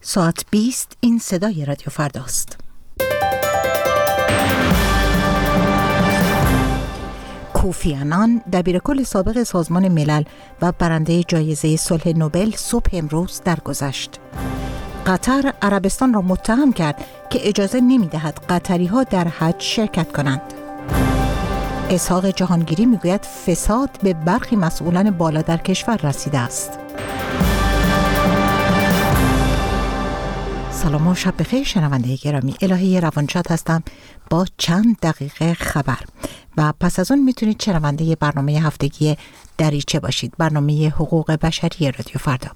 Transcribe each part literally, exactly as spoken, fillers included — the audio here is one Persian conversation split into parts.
ساعت بیست این صدای رادیو فرداست. کوفی آنان دبیرکل سابق سازمان ملل و برنده جایزه صلح نوبل صبح امروز درگذشت. قطر عربستان را متهم کرد که اجازه نمی‌دهد قطری‌ها در حج شرکت کنند. اسحاق جهانگیری میگوید فساد به برخی مسئولان بالا در کشور رسیده است. سلام و شب بخیر شنونده گرامی، الهه روانشاد هستم با چند دقیقه خبر و پس از اون میتونید شنونده برنامه هفتگی دریچه باشید، برنامه حقوق بشری رادیو فردا.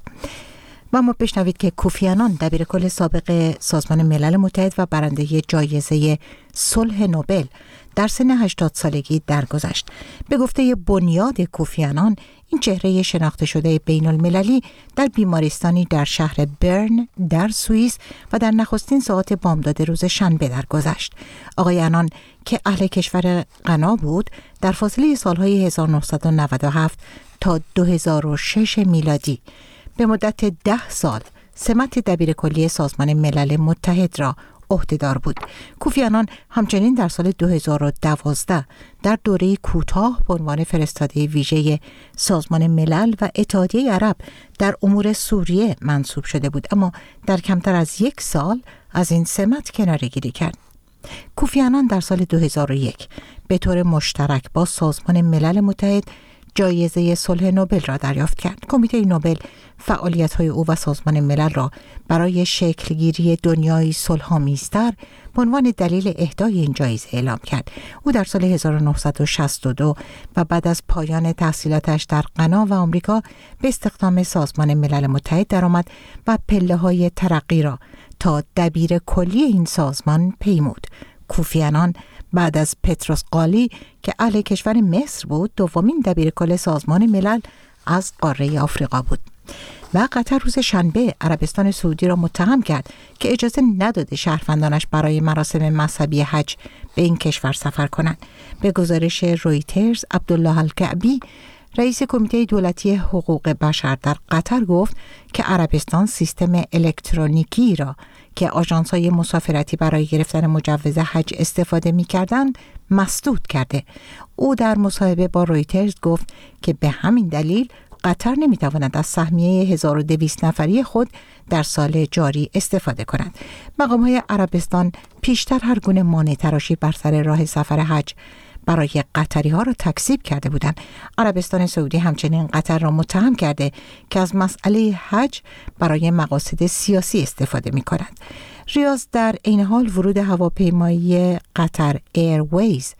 و ما بشنوید که کوفی آنان دبیرکل سابق سازمان ملل متحد و برنده جایزه صلح نوبل در سن هشتاد سالگی درگذشت. به گفته بنیاد کوفی آنان، این چهره شناخته شده بین المللی در بیمارستانی در شهر برن در سوئیس و در نخستین ساعات بامداد روز شنبه درگذشت. آقای آنان که اهل کشور غنا بود، در فاصله سالهای هزار و نهصد و نود و هفت تا دو هزار و شش میلادی به مدت ده سال سمت دبیرکلی سازمان ملل متحد را عهدهدار بود. کوفی آنان همچنین در سال دو هزار و دوازده در دوره کوتاه به عنوان فرستاده ویژه سازمان ملل و اتحادیه عرب در امور سوریه منصوب شده بود، اما در کمتر از یک سال از این سمت کناره‌گیری کرد. کوفی آنان در سال دو هزار و یک به طور مشترک با سازمان ملل متحد جایزه صلح نوبل را دریافت کرد. کمیته نوبل فعالیت‌های او و سازمان ملل را برای شکلگیری دنیایی صلح‌آمیزتر به عنوان دلیل اهدای این جایزه اعلام کرد. او در سال هزار و نهصد و شصت و دو و بعد از پایان تحصیلاتش در غنا و آمریکا به استخدام سازمان ملل متحد درآمد و پله‌های ترقی را تا دبیر کلی این سازمان پیمود. کوفی آنان بعد از پتروس قالی که اهل کشور مصر بود، دومین دبیرکل سازمان ملل از قاره آفریقا بود. و قطر روز شنبه عربستان سعودی را متهم کرد که اجازه نداده شهروندانش برای مراسم مذهبی حج به این کشور سفر کنند. به گزارش رویترز، عبدالله الکعبی، رئیس کمیته دولتی حقوق بشر در قطر گفت که عربستان سیستم الکترونیکی را که آژانس‌های مسافرتی برای گرفتن مجوز حج استفاده می‌کردند مسدود کرده. او در مصاحبه با رویترز گفت که به همین دلیل قطر نمی‌تواند از سهمیه هزار و دویست نفری خود در سال جاری استفاده کند. مقام‌های عربستان پیشتر هر گونه مانع تراشی بر سر راه سفر حج برای قطری ها را تکذیب کرده بودند. عربستان سعودی همچنین قطر را متهم کرده که از مسئله حج برای مقاصد سیاسی استفاده می کند. ریاض در این حال ورود هواپیمایی قطر ایرویز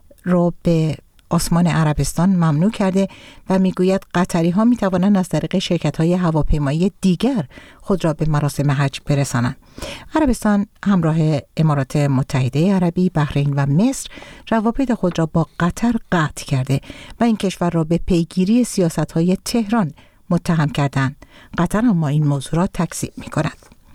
را به آسمان عربستان ممنوع کرده و میگوید قطری ها می توانند از طریق شرکت های هواپیمایی دیگر خود را به مراسم حج برسانند. عربستان همراه امارات متحده عربی، بحرین و مصر روابط خود را با قطر قطع کرده و این کشور را به پیگیری سیاست های تهران متهم کردند. قطر اما این موضوع را تکذیب می کند.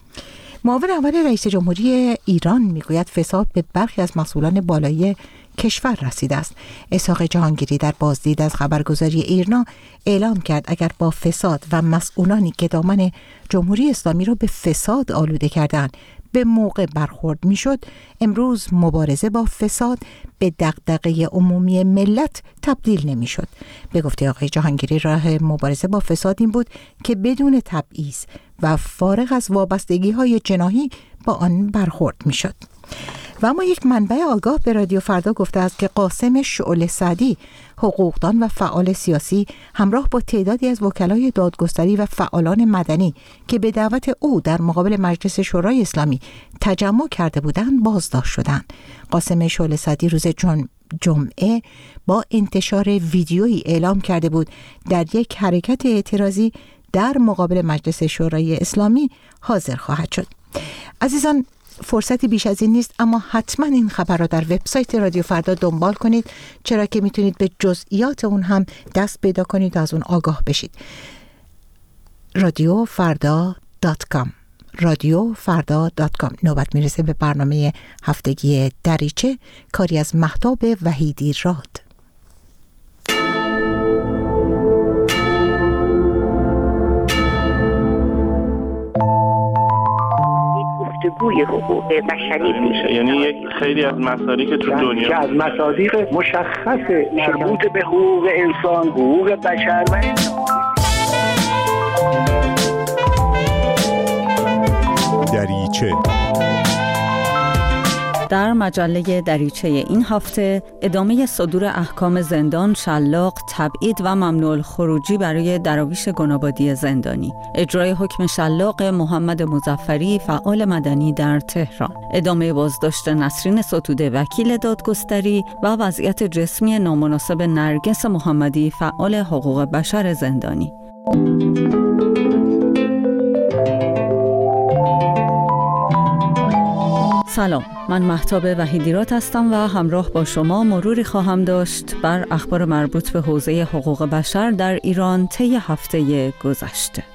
معاون اول رئیس جمهوری ایران میگوید فساد به برخی از مسئولان بالایی کشور رسیده است. اسحاق جهانگیری در بازدید از خبرگزاری ایرنا اعلام کرد اگر با فساد و مسئولانی که دامن جمهوری اسلامی را به فساد آلوده کردند به موقع برخورد میشد، امروز مبارزه با فساد به دغدغه عمومی ملت تبدیل نمیشد. به گفته آقای جهانگیری راه مبارزه با فساد این بود که بدون تبعیض و فارغ از وابستگی های جناحی با آن برخورد میشد. و اما یک منبع آگاه به رادیو فردا گفته است که قاسم شعله سعدی، حقوقدان و فعال سیاسی، همراه با تعدادی از وکلای دادگستری و فعالان مدنی که به دعوت او در مقابل مجلس شورای اسلامی تجمع کرده بودند بازداشت شدند. قاسم شعله سعدی روز جم... جمعه با انتشار ویدیویی اعلام کرده بود در یک حرکت اعتراضی در مقابل مجلس شورای اسلامی حاضر خواهد شد. عزیزان، فرصتی بیش از این نیست، اما حتما این خبر را در وبسایت رادیو فردا دنبال کنید، چرا که میتونید به جزئیات اون هم دست پیدا کنید و از اون آگاه بشید. رادیو فردا دات کام رادیو فردا دات کام. نوبت میرسه به برنامه هفتگی دریچه، کاری از مهتاب وحیدی راد. الگوی حقوق بشری میشه. یعنی یک خیلی از مصادیق که تو دنیا که از مصادیق مشخص مربوط به حقوق انسان، حقوق بشر و دریچه. در مجله دریچه این هفته ادامه صدور احکام زندان، شلاق، تبعید و ممنوع الخروجی برای دراویش گنابادی زندانی. اجرای حکم شلاق محمد مظفری، فعال مدنی در تهران. ادامه بازداشت نسرین ستوده، وکیل دادگستری و وضعیت جسمی نامناسب نرگس محمدی، فعال حقوق بشر زندانی. سلام، من مهتاب وحیدیرات هستم و همراه با شما مروری خواهم داشت بر اخبار مربوط به حوزه حقوق بشر در ایران طی هفته گذشته.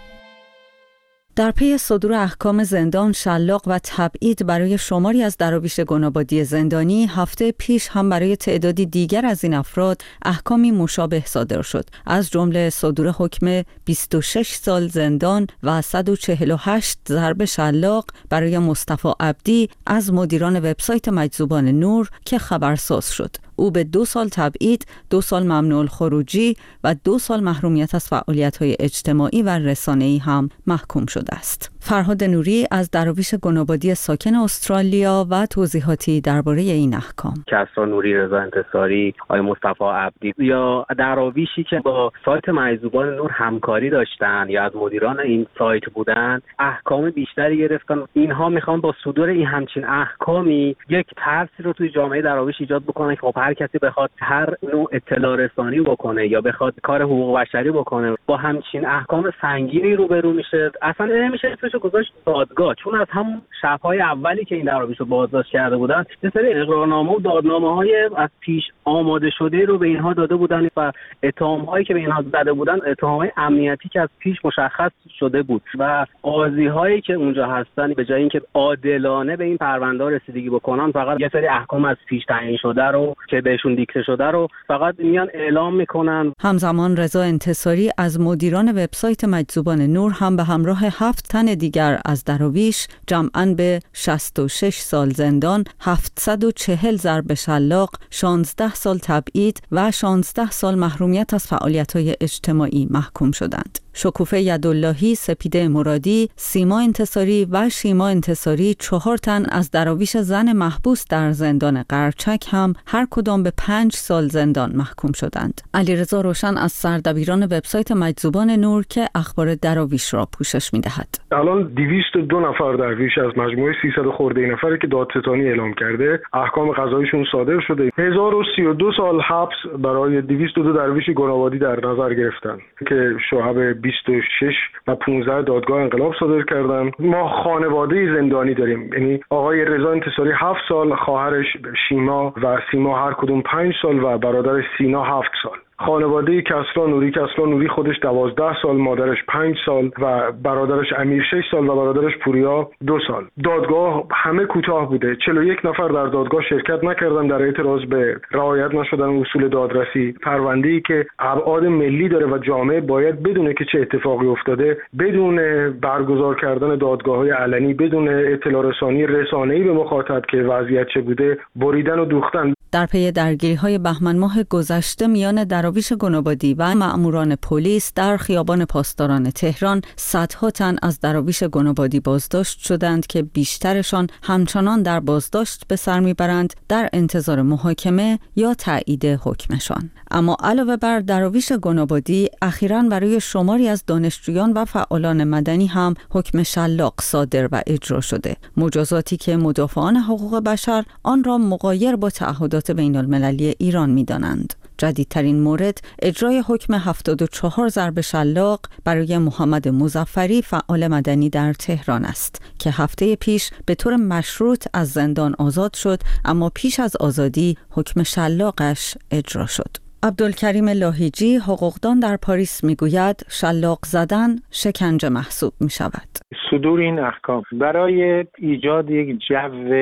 در پی صدور احکام زندان، شلاق و تبعید برای شماری از دراویش گنابادی زندانی، هفته پیش هم برای تعدادی دیگر از این افراد احکامی مشابه صادر شد، از جمله صدور حکم بیست و شش سال زندان و صد و چهل و هشت ضرب شلاق برای مصطفی عبدی از مدیران وبسایت مجذوبان نور که خبرساز شد. او به دو سال تبعید، دو سال ممنوع الخروجی و دو سال محرومیت از فعالیت‌های اجتماعی و رسانه‌ای هم محکوم شده است. فرهاد نوری از دراویش گنابادی ساکن استرالیا و توضیحاتی درباره این احکام. کسرا نوری، رضا انتصاری، آقای مصطفی عبدی یا دراویشی که با سایت مجذوبان نور همکاری داشتن یا از مدیران این سایت بودن، احکام بیشتری گرفتن. اینها میخوان با صدور این همچین احکامی یک ترسی رو توی جامعه دراویش ایجاد بکنن که هر کسی بخواد هر نوع اطلاع رسانی بکنه یا بخواد کار حقوق بشری بکنه با همچین احکام سنگینی روبرو میشه. اصلا نمیشه اسمش رو گذاشت دادگاه، چون از همون شب‌های اولی که این دراویش رو بازداشت کرده بودن یه سری اقرارنامه و دادنامه‌های از پیش آماده شده رو به اینها داده بودن و اتهام‌هایی که به اینها زده بودن اتهام‌های امنیتی که از پیش مشخص شده بود و قاضی‌هایی که اونجا هستن به جای اینکه عادلانه به این پرونده‌ها رسیدگی بکنن، فقط یه سری احکام از پیش تعیین شده رو که بهشون دیکته شده رو فقط میان اعلام میکنن. همزمان رضا انتصاری از مدیران وبسایت مجذوبان نور هم به همراه هفت تن دیگر از دراویش جمعاً به شصت و شش سال زندان، هفتصد و چهل ضرب شلاق، شانزده سال تبعید و شانزده سال محرومیت از فعالیت‌های اجتماعی محکوم شدند. شکوفه یداللهی، سپیده مرادی، سیما انتصاری و شیما انتصاری، چهار تن از دراویش زن محبوس در زندان قرچک هم هر کدام به پنج سال زندان محکوم شدند. علیرضا روشن از سردبیران وبسایت مجذوبان نور که اخبار دراویش را پوشش می‌دهد. الان دویست و دو نفر درویش از مجموعه سیصد خورده نفری که دادستانی اعلام کرده احکام قضاییشون صادر شده. هزار و سی و دو سال حبس برای دویست و دو درویش گنابادی در نظر گرفتن که شعب بیست و شش و پانزده دادگاه انقلاب صادر کردن. ما خانواده زندانی داریم، یعنی آقای رضا انتصاری هفت سال، خواهرش شیما و سیما هر کدوم پنج سال و برادر سینا هفت سال. خانواده کسرا نوری، کسرا نوری خودش دوازده سال، مادرش پنج سال و برادرش امیر شش سال و برادرش پوریا دو سال. دادگاه همه کوتاه بوده. چهل و یک نفر در دادگاه شرکت نکردن در اعتراض به رعایت نشدن اصول دادرسی. پرونده‌ای که ابعاد ملی داره و جامعه باید بدونه که چه اتفاقی افتاده، بدون برگزار کردن دادگاه‌های علنی، بدون اطلاع رسانی رسانه‌ای به مخاطب که وضعیت چه بوده، بریدن و دوختن. در پی درگیری‌های بهمن ماه گذشته میان دراویش گنابادی و مأموران پلیس در خیابان پاسداران تهران، صدها تن از دراویش گنابادی بازداشت شدند که بیشترشان همچنان در بازداشت به سر میبرند در انتظار محاکمه یا تایید حکمشان. اما علاوه بر دراویش گنابادی، اخیراً برای شماری از دانشجویان و فعالان مدنی هم حکم شلاق صادر و اجرا شده، مجازاتی که مدافعان حقوق بشر آن را مغایر با تعهدات بین المللی ایران می‌دانند. جدیدترین مورد اجرای حکم هفتاد و چهار ضرب شلاق برای محمد مظفری، فعال مدنی در تهران است که هفته پیش به طور مشروط از زندان آزاد شد، اما پیش از آزادی حکم شلاقش اجرا شد. عبدالکریم لاهیجی، حقوقدان در پاریس، میگوید شلاق زدن شکنجه محسوب می شود. صدور این احکام برای ایجاد یک جو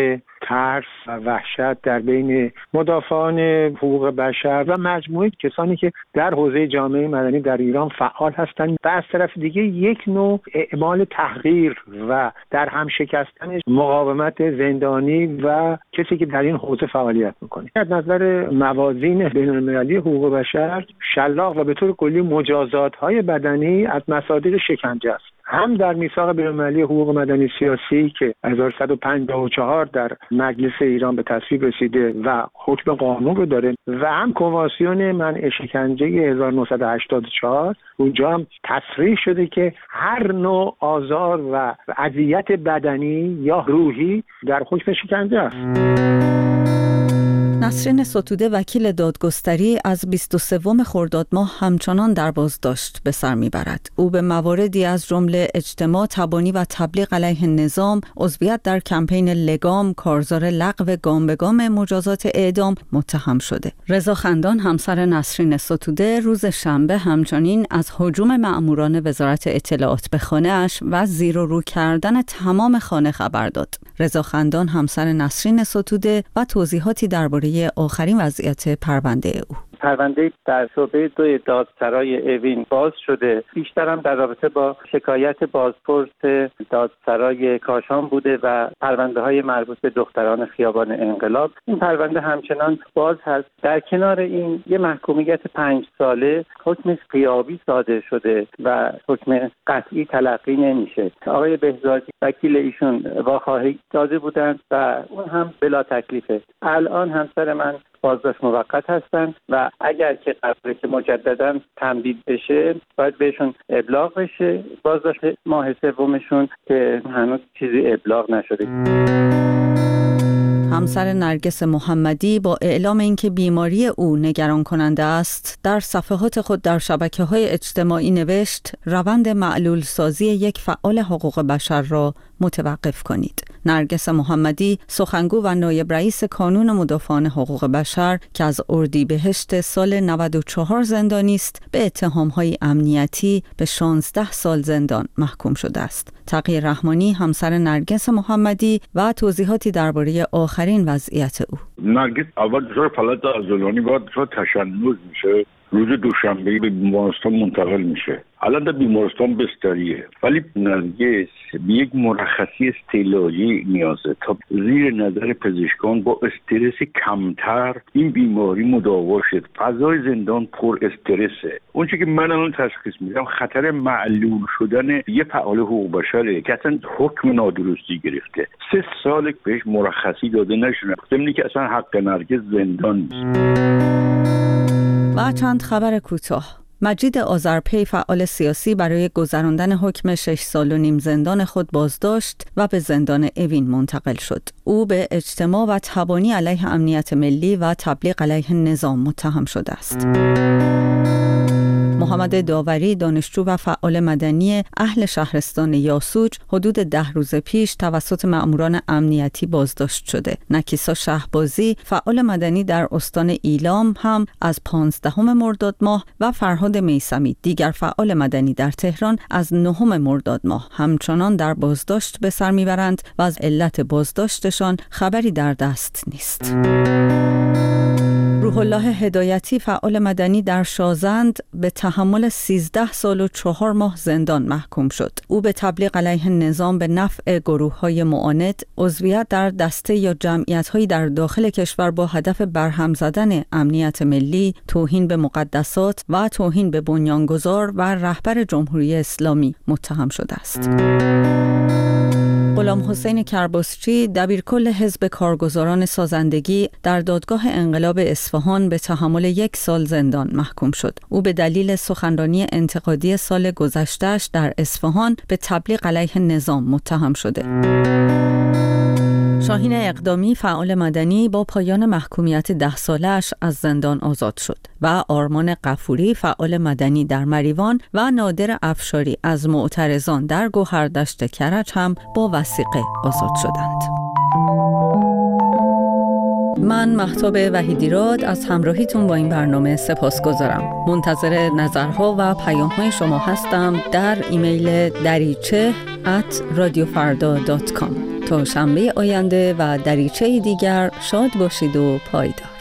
ترس و وحشت در بین مدافعان حقوق بشر و مجموعه کسانی که در حوزه جامعه مدنی در ایران فعال هستند و از طرف دیگه یک نوع اعمال تحقیر و در هم شکستن مقاومت زندانی و کسی که در این حوزه فعالیت میکنه. از نظر موازین بین‌المللی حقوق بشر شلاق و به طور کلی مجازات‌های بدنی از مصادیق شکنجه است. هم در میثاق بین‌المللی حقوق مدنی سیاسی که هزار و صد و پنجاه و چهار در مجلس ایران به تصویب رسیده و حکم قانون رو داره و هم کنوانسیون منع شکنجه هزار و نهصد و هشتاد و چهار اونجا هم تصریح شده که هر نوع آزار و اذیت بدنی یا روحی در حکم شکنجه است. نسرین ستوده وکیل دادگستری از بیست و سوم خرداد ماه همچنان در بازداشت به سر میبرد. او به مواردی از جمله اجتماع تبانی و تبلیغ علیه نظام، عضویت در کمپین لگام، کارزار لغو گام به گام مجازات اعدام متهم شده. رضا خندان همسر نسرین ستوده روز شنبه همچنین از هجوم مأموران وزارت اطلاعات به خانه‌اش و زیر و رو کردن تمام خانه خبر داد. رضا خندان همسر نسرین ستوده و توضیحاتی درباره آخرین وضعیت پرونده او. پرونده در شعبه دو دادسرای اوین باز شده. بیشتر هم در رابطه با شکایت بازپرس دادسرای کاشان بوده و پرونده های مربوط به دختران خیابان انقلاب. این پرونده همچنان باز هست. در کنار این یه محکومیت پنج ساله حکم غیابی صادر شده و حکم قطعی تلقی نمیشه. آقای بهزادی وکیل ایشون واخواهی داده بودند و اون هم بلا تکلیفه. الان همسر من بازداشت موقت هستن و اگر که قراره که مجددا تمدید بشه باید بهشون ابلاغ بشه. بازداشت ماه سومشون که هنوز چیزی ابلاغ نشده. همسر نرگس محمدی با اعلام اینکه بیماری او نگران کننده است، در صفحات خود در شبکه‌های اجتماعی نوشت: روند معلول سازی یک فعال حقوق بشر را متوقف کنید. نرگس محمدی سخنگو و نایب رئیس کانون مدافعان حقوق بشر که از اردیبهشت سال نود و چهار زندانی است، به اتهام‌های امنیتی به شانزده سال زندان محکوم شده است. تقی رحمانی همسر نرگس محمدی و توضیحاتی درباره آخرین وضعیت او. نرگس اول دچار فلج عضلانی بعد دچار تشنج میشه. روز دوشنبه به بیمارستان منتقل میشه. الان در بیمارستان بستریه، ولی نرگس به یک مرخصی استعلاجی نیازه تا زیر نظر پزشکان با استرس کمتر این بیماری مداوا شد. فضای زندان پر استرسه. اون چیزی که من الان تشخیص میدم خطر معلول شدن یه فعال حقوق بشره که اصلا حکم نادرستی گرفته. سه سال بهش مرخصی داده نشده. ضمن که اصلا حق نرگس زندان نیست. و چند خبر کوتاه. مجید آذرپی فعال سیاسی برای گذراندن حکم شش سال و نیم زندان خود بازداشت و به زندان اوین منتقل شد. او به اجتماع و تبانی علیه امنیت ملی و تبلیغ علیه نظام متهم شده است. محمد داوری دانشجو و فعال مدنی اهل شهرستان یاسوج حدود ده روز پیش توسط مأموران امنیتی بازداشت شده. نکیسا شهبازی فعال مدنی در استان ایلام هم از پانزدهم مرداد ماه و فرهاد میثمی دیگر فعال مدنی در تهران از نهم مرداد ماه همچنان در بازداشت به سر میبرند و از علت بازداشتشان خبری در دست نیست. روح الله هدایتی فعال مدنی در شازند به تحمل سیزده سال و چهار ماه زندان محکوم شد. او به تبلیغ علیه نظام به نفع گروه‌های معاند، عضویت در دسته یا جمعیت‌هایی در داخل کشور با هدف برهم زدن امنیت ملی، توهین به مقدسات و توهین به بنیانگذار و رهبر جمهوری اسلامی متهم شده است. غلام حسین کرباسچی دبیرکل حزب کارگزاران سازندگی در دادگاه انقلاب اصفهان به تحمل یک سال زندان محکوم شد. او به دلیل سخنرانی انتقادی سال گذشته‌اش در اصفهان به تبلیغ علیه نظام متهم شده. شاهین اقدامی فعال مدنی با پایان محکومیت ده سالش از زندان آزاد شد و آرمان غفوری فعال مدنی در مریوان و نادر افشاری از معترضان در گوهردشت کرج هم با وثیقه آزاد شدند. من مهتاب وحیدیراد از همراهیتون با این برنامه سپاسگزارم. منتظر نظرها و پیام‌های شما هستم در ایمیل دریچه ات رادیو فردا دات کام. تا شنبه آینده و دریچه دیگر شاد باشید و پایدار.